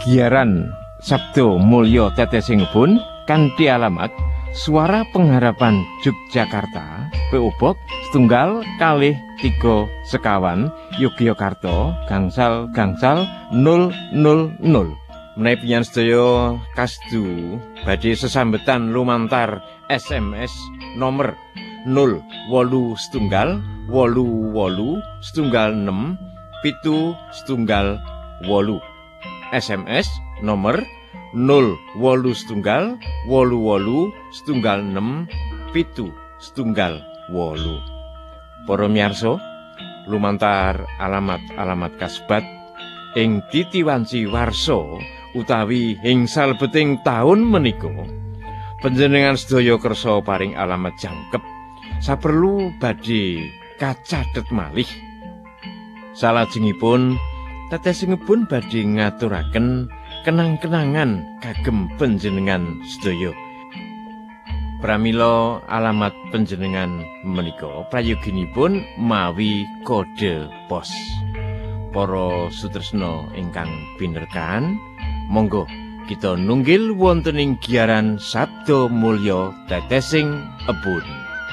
Giaran Sabdo Mulya Tetesing kanthi alamat Suara Pengharapan Yogyakarta, P.O. Box 1-2-3 Sekawan, Yogyakarta, gangsal 000. Menawi panjenengan sedaya kasdu badhe sesambetan lumantar SMS nomor 081 88 86 778. SMS nomor 081 88 86 778. Para miyarsa, lumantar alamat kasebat ing titiwanci warsa utawi ing salebeting taun menika panjenengan sedaya kersa paring alamat jangkep saperlu badhe kacathet malih. Salajengipun tetesingipun badhe ngaturaken kenang-kenangan kagem panjenengan sedaya. Pramila alamat panjenengan menika prayoginipun mawi kode pos. Para sutresna ingkang pinerkan, monggo kita nunggil wonten ing giaran Sabdo Mulya Tetesing Ebun.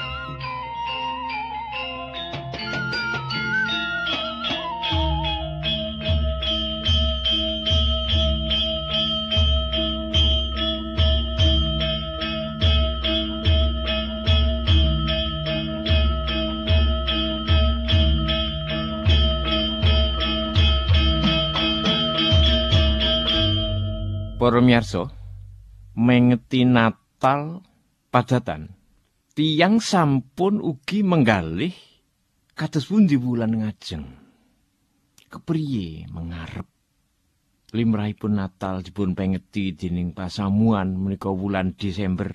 Para miyarsa, mengeti Natal padatan, tiyang sampun ugi menggalih kados pundi wulan ngajeng. Kepriye mengarep limrahipun Natal dipun pengeti dening pasamuan menika wulan Desember.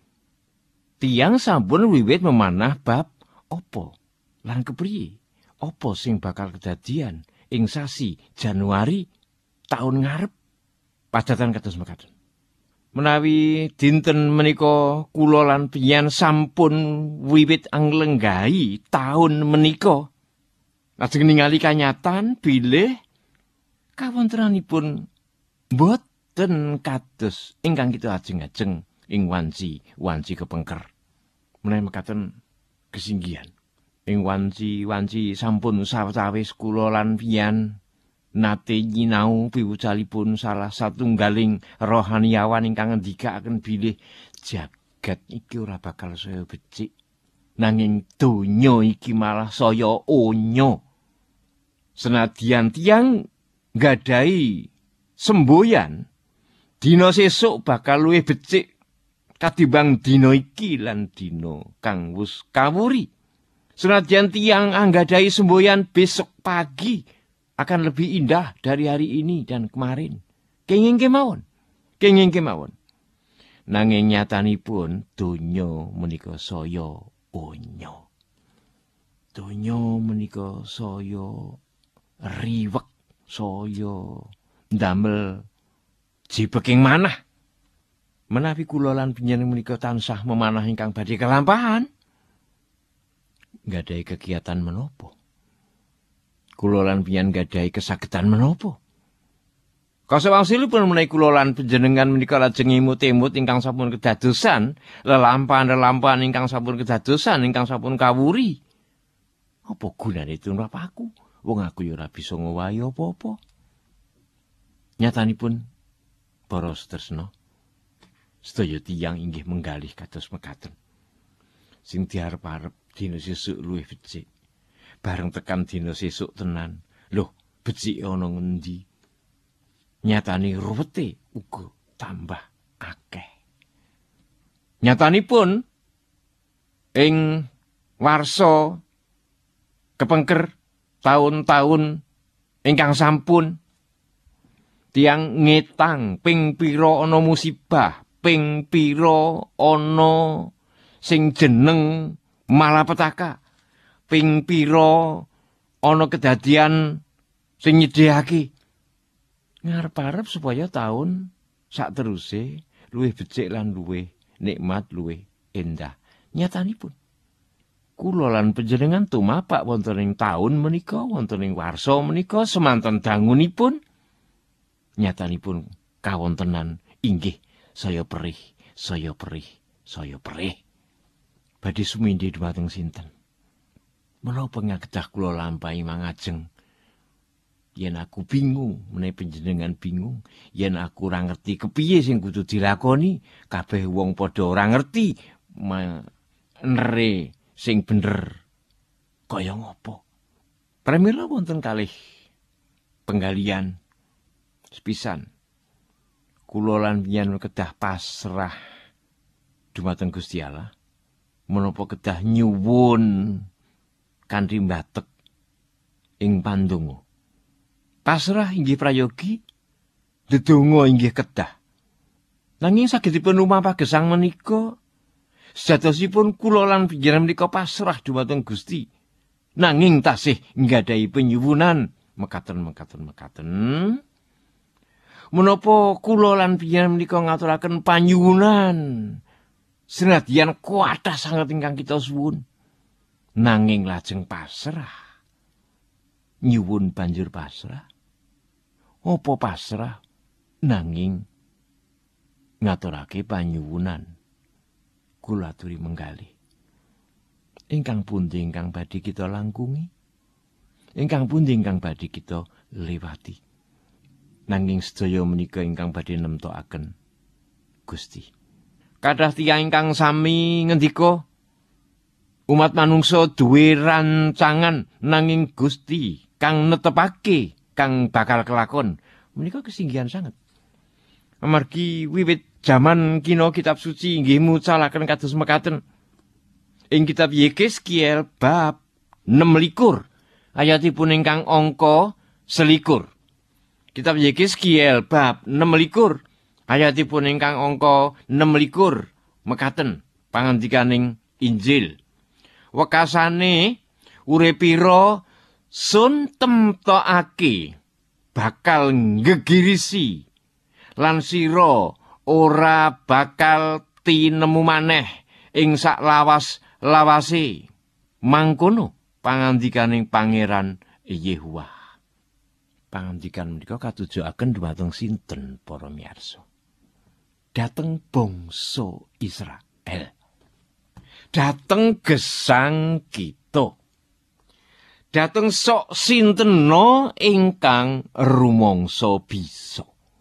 Tiyang sampun wiwit memanah bab apa lan kepriye apa sing bakal kedadian ing sasi Januari taun ngarep. Padatan kados mekaten. Menawi dinten menika kula lan panjenengan sampun wiwit anglenggahi taun menika, lajeng ningali kanyatan bilih kawontenanipun boten kados ingkang kita ajeng-ajeng ing wanci kepengker. Menawi mekaten kesinggihan ing wanci sampun sawetawis kula lan panjenengan nate nyinau piwucalipun salah satunggaling rohaniawan ingkang ngendikaken bilih jagat iki ora bakal saya becik, nanging donya iki malah saya onya. Senadyan tiyang nggadahi semboyan, dina sesuk bakal luwih becik katimbang dina iki lan dina kang wis kawuri. Senadyan tiyang anggadhahi semboyan besok pagi akan lebih indah dari hari ini dan kemarin. Kenging kemawon. Nanging nyatanipun donya menika saya onya. Donya menika saya riwek, saya ndamel jibeking manah. Menawi kula lan panjenengan menika tansah memanah ingkang badhe kalampahan, nggadahi kegiatan menapa? Kula lan panjenengan gadahi kasagedan menapa? Kasewangsilipun menawi kula lan panjenengan menika lajeng imut-imut ingkang sampun kedadosan, lelampahan ingkang sampun kedadosan, ingkang sampun kawuri. Apa gunane tumrap aku? Wong aku ya ora bisa ngowahi apa-apa. Nyatanipun para setresna, sedaya tiyang inggih menggalih kados mekaten. Sing diarep-arep dina sesuk luwih becik. Bareng tekan dina sesuk tenan, lho becik ana ngendi? Nyatane ruwete uga tambah akeh. Nyatanipun ing warsa kepengker taun-taun ingkang sampun tiyang ngetang ping pira ana musibah, ping pira ana sing jeneng malapetaka. Ping pira ana kedadian sing nyedhiyake ngarep-arep supaya taun sakteruse luwih becik lan luwih nikmat, luwih endah. Nyatanipun kula lan panjenengan tumapak wonten ing taun menika, wonten ing warsa menika semanten dangunipun nyatanipun kawontenan inggih saya perih, saya perih, saya perih. Badhe sumindhi dhumateng sinten? Menapa ngakedah kula lampahi mangajeng? Yen aku bingung, menawi panjenengan bingung, yen aku ora ngerti kepiye sing kudu dilakoni, kabeh wong padha ora ngerti nere sing bener kaya ngopo. Pramila wonten kalih penggalian sepisan. Kula lan yen kedah pasrah dhumateng Gusti Allah. Menapa kedah nyuwun kanthi mbatek ing pandonga. Pasrah inggih prayogi, ndedonga inggih kedah. Nanging sagedipun lumampah gesang menika, sejatosipun kula lan panjenengan menika pasrah dhumateng Gusti. Nanging tasih nggadahi penyuwunan mekaten. Menapa kula lan panjenengan menika ngaturaken panyuwunan senadyan kuatah sanget ingkang kita suwun, nanging lajeng pasrah. Nyuwun banjur pasrah. Apa pasrah nanging ngaturake panyuwunan. Kula aturi menggalih. Ingkang pundi ingkang badhe kita langkungi? Ingkang pundi ingkang badhe kita liwati? Nanging sedaya menika ingkang badhe nemtokaken Gusti. Kathah tiyang ingkang sami ngendika umat manungsa duwe rancangan nanging Gusti kang netepake kang bakal kelakon. Menika kesinggihan sanget. Amargi wiwit jaman kina kitab suci inggih mucalaken kados mekaten. Ing kitab Yekezkiel bab 26 ayatipun ingkang angka 21. Kitab Yekezkiel bab 26 ayatipun ingkang angka 26 mekaten pangandikaning Injil. Wekasane uripira sun temtokake bakal ngegirisi lan sira ora bakal tinemu maneh ing sak lawas-lawase. Mangkono pangandikaning Pangeran Yehuwa. Pangandikan menika katujuaken dhumateng sinten para miyarsa? Dateng bangsa Israel. Dateng gesang kita. Dateng sok sintena ingkang rumangsa bisa.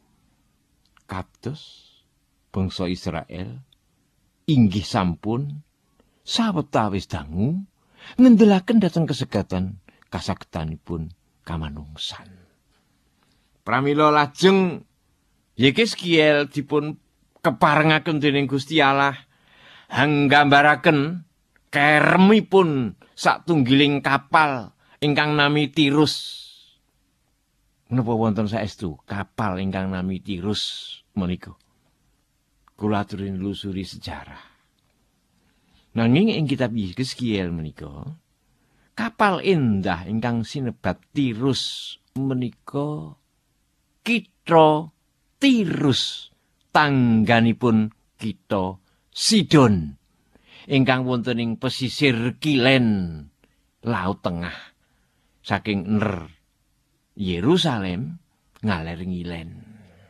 Kados bangsa Israel inggih sampun sawetawis dangu ngendhelaken dhateng kesegatan kasagedanipun kamanungsan. Pramila lajeng Yekezkiel dipun keparengaken dening Gusti Allah nggambaraken keremipun satunggiling kapal ingkang nami Tirus. Menapa wonten saestu kapal ingkang nami Tirus menika? Kula aturi nelusuri sejarah. Nanging ing kitab Yekezkiel menika kapal endah ingkang sinebat Tirus menika Kitha Tirus tangganipun Kitha Sidon ingkang wonten ing pesisir kilen Laut Tengah saking ner Yerusalem ngaler ngilen.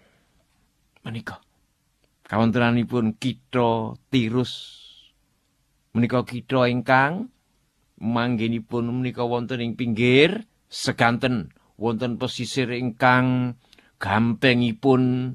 Menika kawontenanipun Kitha Tirus menika kitha ingkang manggenipun menika wonten ing pinggir seganten wonten pesisir ingkang gampengipun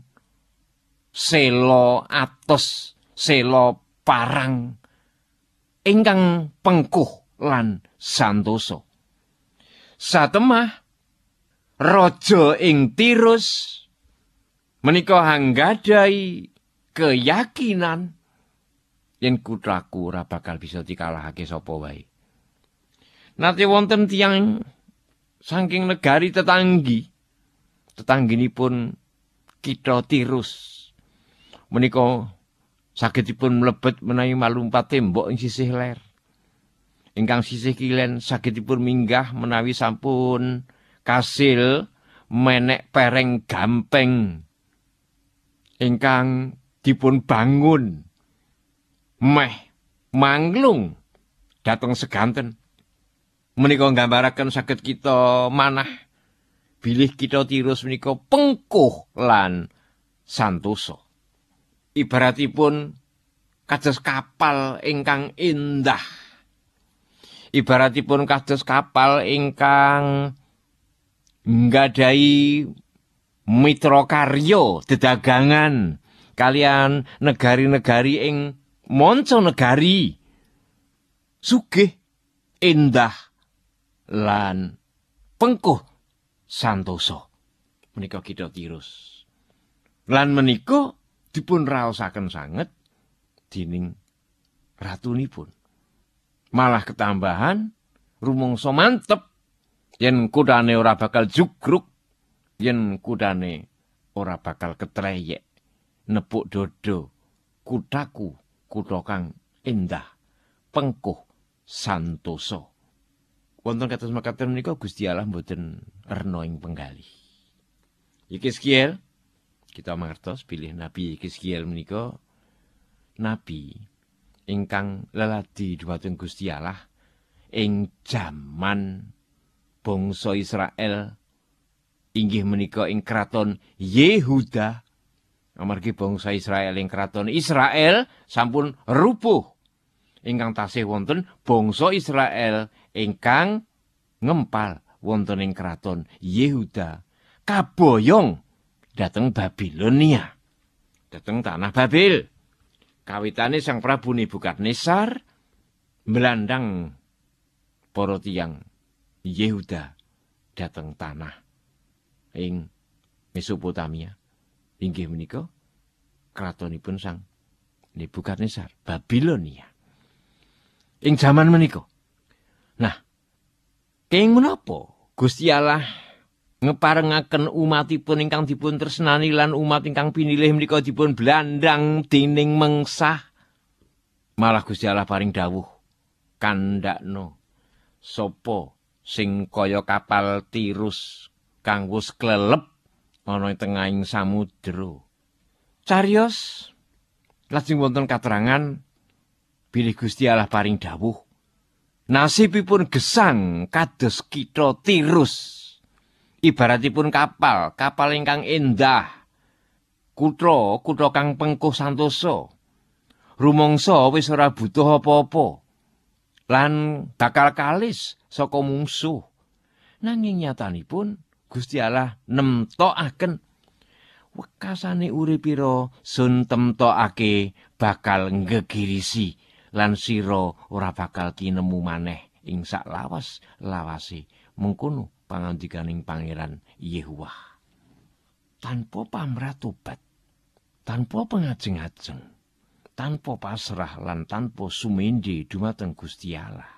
sela atos, sela parang ingkang pengkuh lan santosa. Satemah raja ing Tirus menika anggadhahi keyakinan yen putraku ora bakal bisa dikalahake sapa wae. Nate wonten tiyang saking negari tetangginipun Kitha Tirus menika sagedipun mlebet menawi malumpat tembok ing sisih ler. Ingkang sisih kilen sagedipun minggah menawi sampun kasil menek pereng gampeng ingkang dipun bangun meh manglung dhateng seganten. Menika nggambaraken saged kita manah bilih kitha Tirus menika pengkuh lan santosa. Ibaratipun kados kapal ingkang indah. Ibaratipun kados kapal ingkang nggadhahi mitra karya dedagangan kalian negari-negari ing manca negari. Sugih, indah lan pengkuh santosa menika kitha Tirus. Lan menika dipun raosaken sanget dening ratunipun. Malah ketambahan rumangsa mantep yen kudane ora bakal jugruk, yen kudane ora bakal ketreyek nepuk dodo kuthaku kutha kang indah pengkuh santosa. Wonten kados mekaten menika Gusti Allah mboten rena ing penggalih. Yeskiel kita mangertos bilih Nabi Yeskiel menika nabi ingkang leladi dhumateng Gusti Allah ing jaman bangsa Israel inggih menika ing kraton Yehuda. Amargi bangsa Israel ing kraton Israel sampun rubuh. Ingkang tasih wonten bangsa Israel ingkang ngempal wonten ing kraton Yehuda kaboyong dhateng Babilonia, dhateng tanah Babil. Kawitane Sang Prabu Nebukadnezar mlandang para tiyang Yehuda dhateng tanah ing Mesopotamia. Inggih menika kratonipun Sang Nebukadnezar, Babilonia. Ing jaman menika. Nah, kenging menapa Gusti Allah ngeparengaken umatipun ingkang dipun tresnani lan umat ingkang pinilih menika dipun blandang dening mengsah. Malah Gusti Allah paring dawuh, kandhakno sapa sing kaya kapal Tirus kang wis klelep ana ing tengahing samudra. Cariyos lajeng wonten katerangan bilih Gusti Allah paring dawuh, nasibipun gesang kados kitha Tirus. Ibaratipun kapal ingkang endah, kutha kang pengkuh santosa. Rumangsa wis ora butuh apa-apa, lan bakal kalis saka mungsuh. Nanging nyatanipun Gusti Allah nemtokaken wekasane uripira sun temtokake bakal ngegirisi lan sira ora bakal tinemu maneh ing sak lawas-lawase mengkono pangandikaning Pangeran Yehuwah. Tanpa pamratobat, tanpa pengajeng-ajeng, tanpa pasrah lan tanpa sumendhe dumateng Gusti Allah,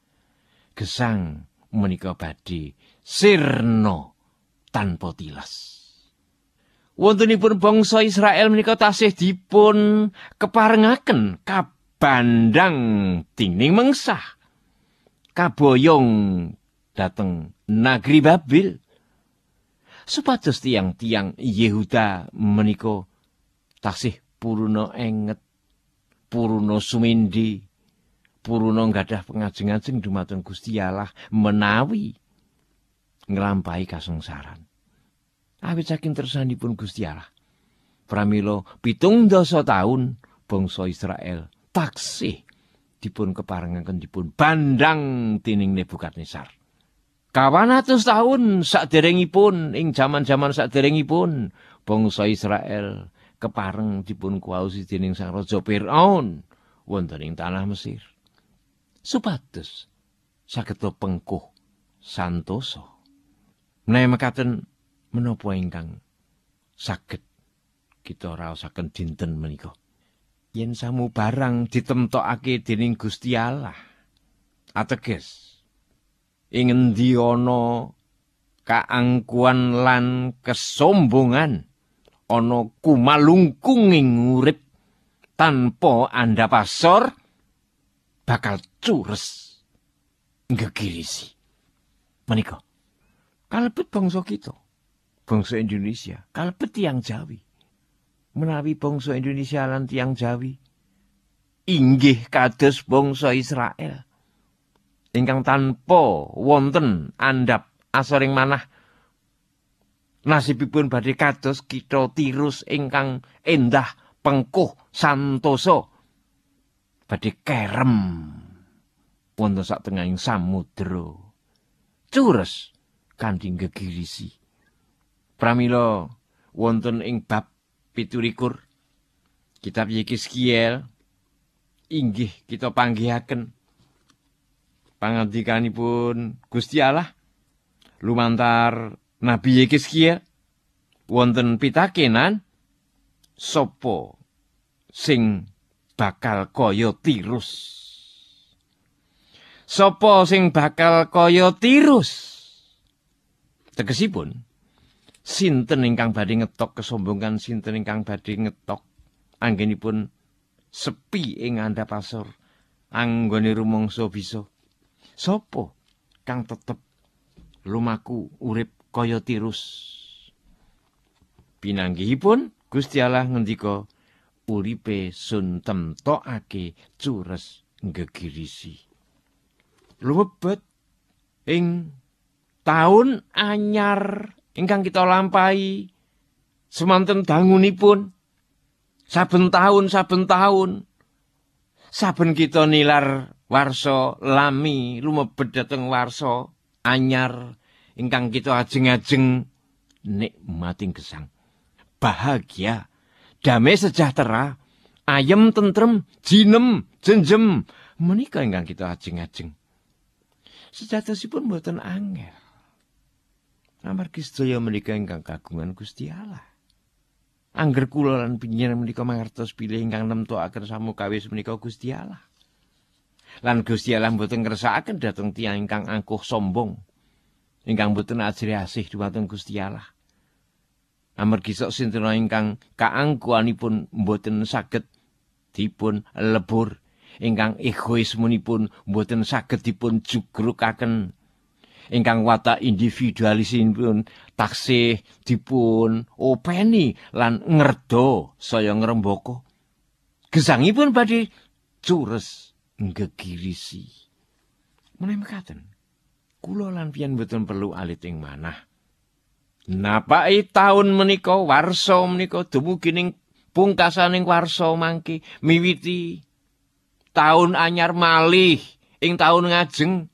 gesang menika badhe sirna tanpa tilas. Wontenipun bangsa Israel menika tasih dipun keparengaken kabandhang dening mengsah, kaboyong dhateng nagri Babil. Supados tiang-tiang Yehuda menika tasih puruna enget, puruna sumendhe, puruna nggadah pengajeng-ajeng dumateng Gusti Allah menawi nglampahi kasengsaran. Awit saking tresnanipun Gusti Allah, pramila 70 taun bangsa Israel taksih dipun keparengaken dipun bandhang dening Nebukadnezar. 400 taun saderengipun ing jaman-jaman saderengipun bangsa Israel kepareng dipun kuwaosi dening Sang Raja Firaun wonten ing tanah Mesir. Supados saged pengkuh santosa. Menawi mekaten menapa ingkang saged kita raosaken dinten menika? Yen samu barang ditemtokake dening Gusti Allah, ateges ing endi ana kaangkuhan lan kesombongan, ana kumalungkung ing urip tanpa andhapasor, bakal cures ngegirisi. Menika kalebet bangsa kita, bangsa Indonesia, kalebet tiyang Jawi. Menawi bangsa Indonesia lan tiyang Jawi inggih kados bangsa Israel ingkang tanpa wonten andhap asoring manah nasibipun badhe kados kitha Tirus ingkang endah pengkuh santosa badhe kerem wonten satengahing samudra cures kanthi gegirisi. Pramila wonten ing bab 17 kitab Yekizkiel inggih kita panggihaken pangandikanipun Gusti Allah lumantar Nabi Yekizkiel wonten pitakenan sapa sing bakal kaya Tirus. Sapa sing bakal kaya Tirus? Tegesipun sinten ingkang badhe ngetok kesombongan, sinten ingkang badhe ngetok anggenipun sepi ing andhapasor anggone rumangsa bisa. Sapa kang tetep lumaku urip kaya Tirus? Pinanggihipun Gusti Allah ngendika uripe sun temtokake cures gegirisi. Lumebet ing taun anyar ingkang kita lampahi semanten dangunipun saben taun saben kita nilar warsa lami lumebet dhateng warsa anyar ingkang kita ajeng-ajeng nikmating gesang bahagia damai sejahtera ayem tentrem jinem jenjem menika ingkang kita ajeng-ajeng sejatosipun boten angel. Amargi sedaya menika ingkang kagungan Gusti Allah. Angger kula lan pinjenengan menika mangertos bilih ingkang nemtokaken samukawis menika Gusti Allah. Lan Gusti Allah boten ngersakaken dhateng tiyang ingkang angkuh sombong, ingkang boten ajri-asih dhumateng Gusti Allah. Amargi sok sinten ingkang kaangkuhanipun boten saged dipun lebur, ingkang egoismenipun boten saged dipun jugrukaken, ingkang watak individualisipun taksih dipun openi lan ngerdo saya ngrembaka. Gesangipun badhe cures gegirisi. Menawi mekaten, kula lan pian boten perlu alit ing manah. Napaki taun menika warsa menika dumugi ning pungkasaning warsa mangke miwiti taun anyar malih ing taun ngajeng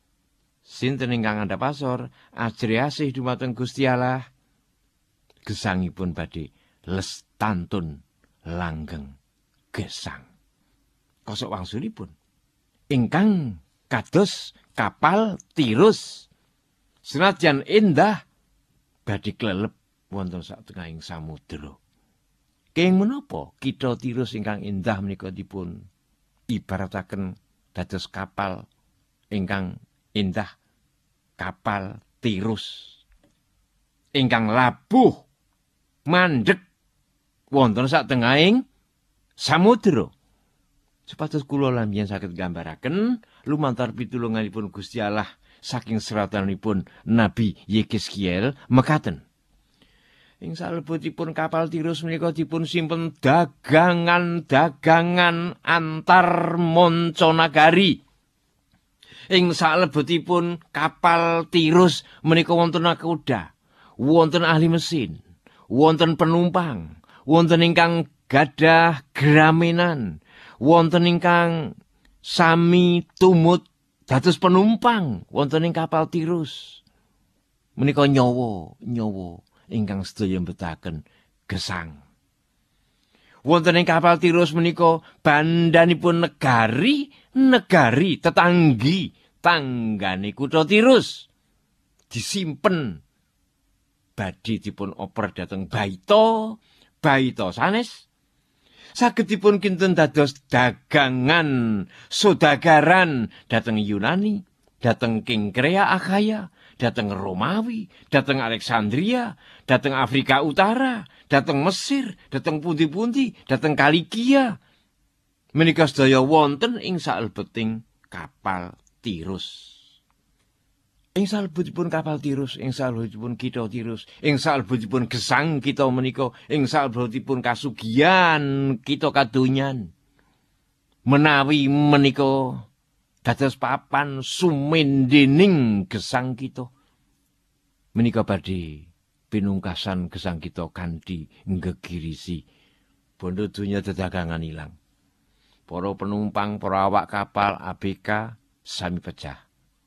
sinten ingkang andhapasor ajri-asih dhumateng Gusti Allah gesangipun badhe lestantun langgeng gesang. Kosok wangsulipun ingkang kados kapal Tirus senajan endah badhe klelep wonten satengahing samudra. Kenging menapa kitha Tirus ingkang endah menika dipun ibarataken dados kapal ingkang endah, kapal Tirus ingkang labuh mandheg wonten satengahing samudra. Supados kula lan yen saged gambaraken lumantar pitulunganipun Gusti Allah saking seratanipun Nabi Yekizkiel mekaten. Ing salebetipun kapal Tirus menika dipun simpen dagangan-dagangan antar manca nagari. Ing salebetipun kapal Tirus menika wonten nakoda, wonten ahli mesin, wonten penumpang, wonten ingkang gadah gramenan, wonten ingkang sami tumut dados penumpang wonten ing kapal Tirus. Menika nyawa ingkang sedaya mbetahaken gesang. Wonten ing kapal Tirus menika bandanipun negari tanggane kutha Tirus disimpen badhe dipun oper dhateng baita sanes saged dipun kinten dados dagangan sodagaran dhateng Yunani, dhateng Kengkrea Akhaya, dhateng Romawi, dhateng Alexandria, dhateng Afrika Utara, dhateng Mesir, dhateng pundi-pundi, dhateng Kalikia. Menika sedaya wonten ing salebeting kapal Tirus. Ing salebetipun kapal Tirus, ing salebetipun kitha Tirus, ing salebetipun gesang kita menika, ing salebetipun kasugihan kita kadonyan. Menawi menika dados papan sumendening gesang kita. Menika badhe pinungkasan gesang kita kanthi nggegirisi bondo donya dedagangan ilang. Para penumpang, para awak kapal ABK sami pecah.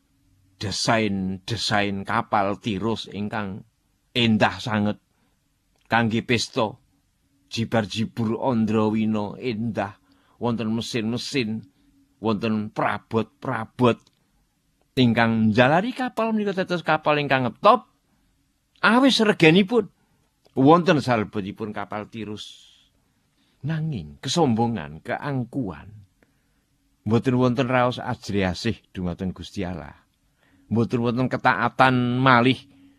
Desain kapal Tirus ingkang endah sanget kangge pesta jibar-jibur Andrawina endah, wonten mesin-mesin, wonten prabot-prabot ingkang njalari kapal menika dados kapal ingkang ngetop awis reganipun wonten salebetipun kapal Tirus. Nanging kesombongan, keangkuhan mboten wonten raos ajriasih dumateng Gusti Allah. Mboten wonten ketaatan malih.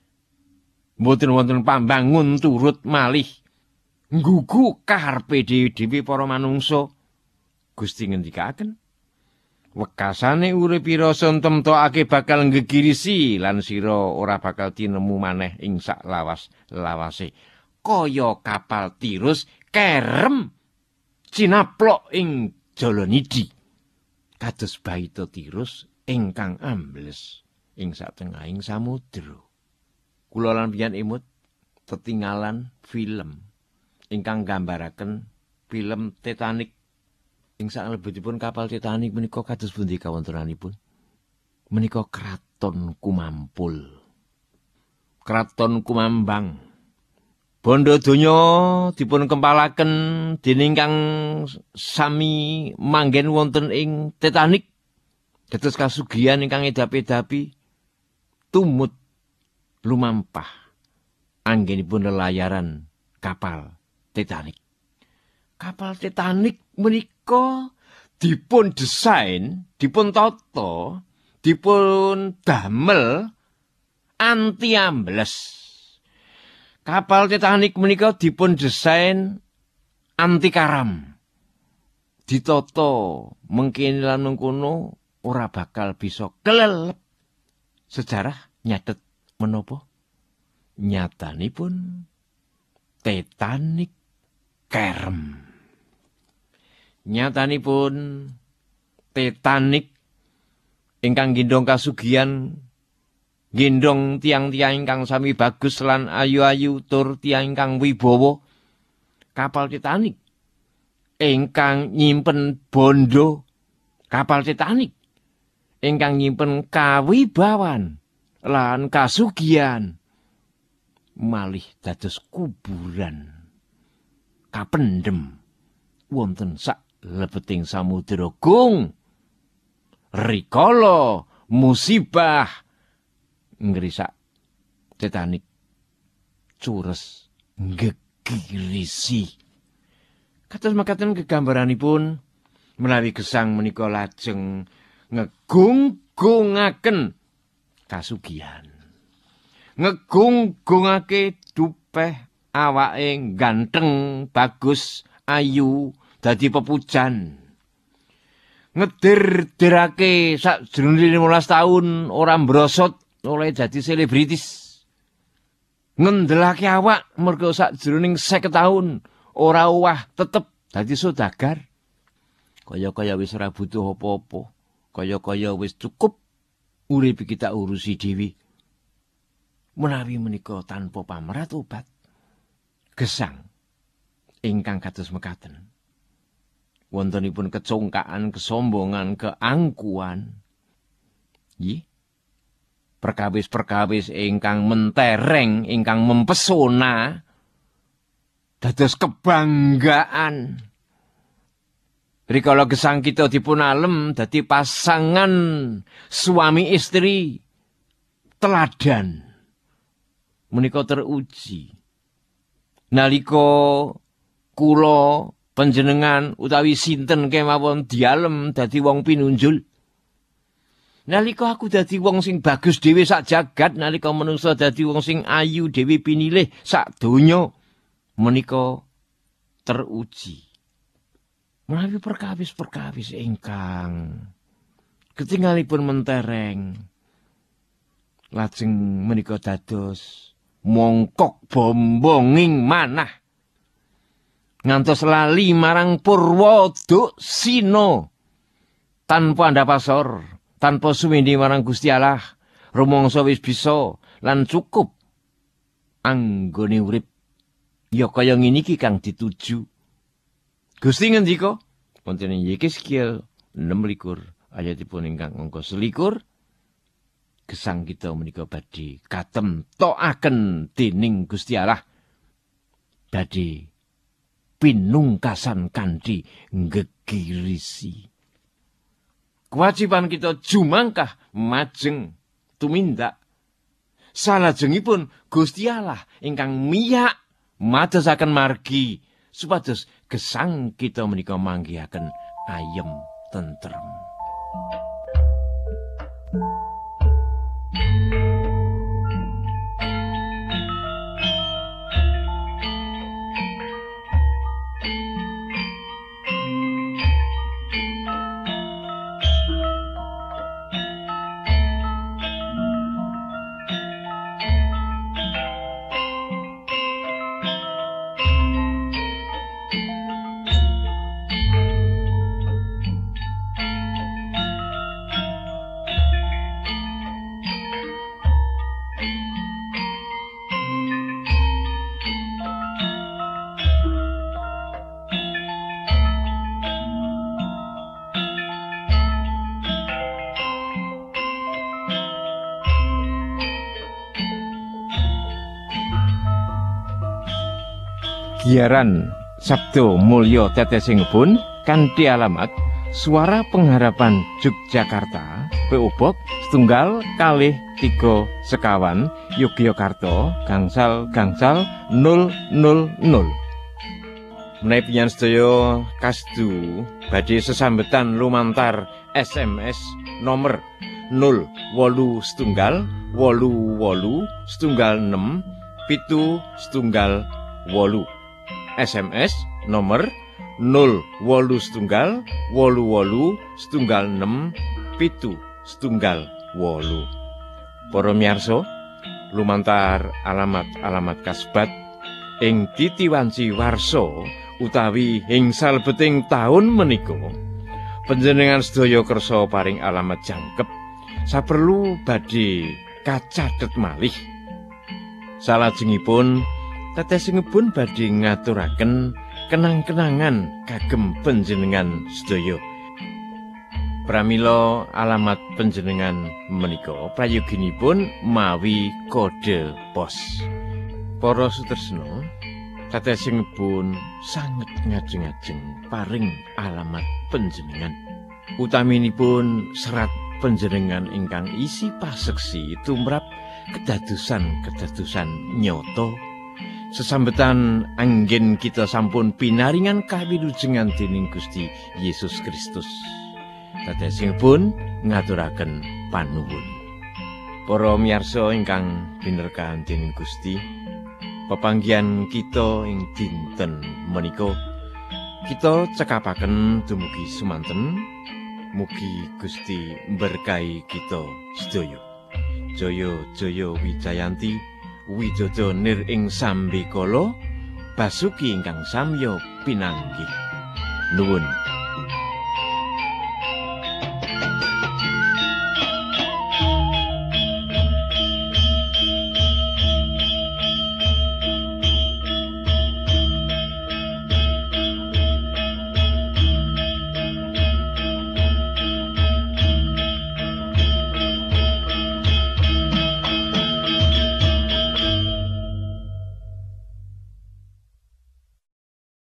Mboten wonten pambangun turut malih. Nggugu karepe dhewe-dhewe para manungsa. Gusti ngendikaken, wekasane uripira temtokake bakal nggegirisi lan sira ora bakal tinemu maneh ing sak lawas-lawase. Kaya kapal Tirus kerem cinaplok ing Jalonidi. Kados baita Tirus ingkang ambles ing satengahing samudra. Kula lan biyen imut tetinggalan film ingkang nggambaraken film Titanic. Ing salebetipun kapal Titanic menika kados pundi kawontenanipun? Menika kraton kumampul. Kraton kumambang. Bondo donya dipun kempalaken dening kang sami manggen wonten ing Titanic. Dados kasugihan ingkang edapi-edapi tumut lumampah anggenipun lelayaran kapal Titanic. Kapal Titanic menika dipun desain, dipun tata, dipun damel anti ambles. Kapal Titanic menika dipun desain anti karam. Ditata mengkene lan mengkono ora bakal bisa kelelep. Sejarah nyatet menapa? Nyatanipun Titanic kerem. Nyatanipun Titanic ingkang gendong kasugihan, gendong tiang-tiang ingkang sami bagus lan ayu-ayu tur tiang ingkang wibawa. Kapal Titanic ingkang nyimpen bondo. Kapal Titanic ingkang nyimpen kawibawan lan kasugihan malih dados kuburan kapendhem wonten sak lebeting samudra gung rikala musibah ngrisak Titanic cures nggegirisi. Kados makaten gegambaranipun menawi gesang menika lajeng ngegunggungaken kasugihan. Ngegunggungake dupeh awake ganteng, bagus, ayu, dadi pepujan. Ngeder-derake sakjroning 15 taun ora mbrosot oleh dadi selebritis. Ngendelake awak mergo sakjroning 50 taun ora uwah tetep dadi saudagar. Kaya-kaya wis ora butuh apa-apa. Kaya-kaya wis cukup urip kita urusi dhewe. Menawi menika tanpa pamrih obat. Gesang ingkang kados mekaten. Wontenipun kecongkaan, kesombongan, keangkuhan. Nggih. Perkawis-perkawis ingkang mentereng, ingkang mempesona, dados kebanggaan. Rikala gesang kita dipun alem dadi pasangan suami istri teladan. Menika teruji. Nalika kula panjenengan utawi sinten kemawon dialem dadi wong pinunjul. Nalika aku dadi wong sing bagus dhewe sak jagat, nalika manungsa dadi wong sing ayu dhewe pinilih sak donya, menika teruji. Menawi perkawis-perkawis ingkang ketinggalipun mentereng, lajeng menika dados mongkok bombonging manah ngantos lali marang Purwoduk Sina tanpa andhapasor, tanpa sumindi marang Gusti Allah, rumangsa wis bisa lan cukup anggone urip. Ya kaya ngene iki kang dituju. Gusti ngendika wonten ing Yekeskiel 16 ayatipun ingkang angka 21, gesang kita menika badhe katemtokaken dening Gusti Allah. Badhe pinungkasan kanthi nggegirisi. Kewajiban kita jumangkah majeng tumindak salajengipun Gusti Allah ingkang miyak madosaken margi supados gesang kita menika manggihaken ayem tentrem. Giaran Sabdo Mulya tetesingipun kanthi alamat Suara Pengharapan Yogyakarta, P.O. Box 1-2-3 Sekawan, Yogyakarta, gangsal 000. Menawi panjenengan sedaya kastu badhe sesambetan lumantar SMS nomor 081 88 88 778. SMS nomor 081 88 776 778. Para miyarsa, lumantar alamat kasebat ing titiwanci warsa utawi ing salebeting taun menika, panjenengan sedaya kersa paring alamat jangkep saperlu badhe kacathet malih. Salajengipun tetesingipun badhe ngaturaken kenang-kenangan kagem panjenengan sedaya. Pramila alamat panjenengan menika prayoginipun mawi kode pos. Para sutresna, tetesingipun sanget ngajeng-ajeng paring alamat panjenengan. Utaminipun serat panjenengan ingkang isi paseksi tumrap kedadosan nyata. Sesambetan anggen kita sampun pinaringan kawilujengan dening Gusti Yesus Kristus. Tetesingipun ngaturaken panuwun. Para miyarsa ingkang binerkahan dening Gusti, pepanggihan kita ing dinten menika kita cekapaken dumugi semanten. Mugi Gusti berkahi kita sedaya. Jaya jaya Wijayanti, wijojo nir ing sambikala, basuki ingkang samya pinanggih. Nuwun.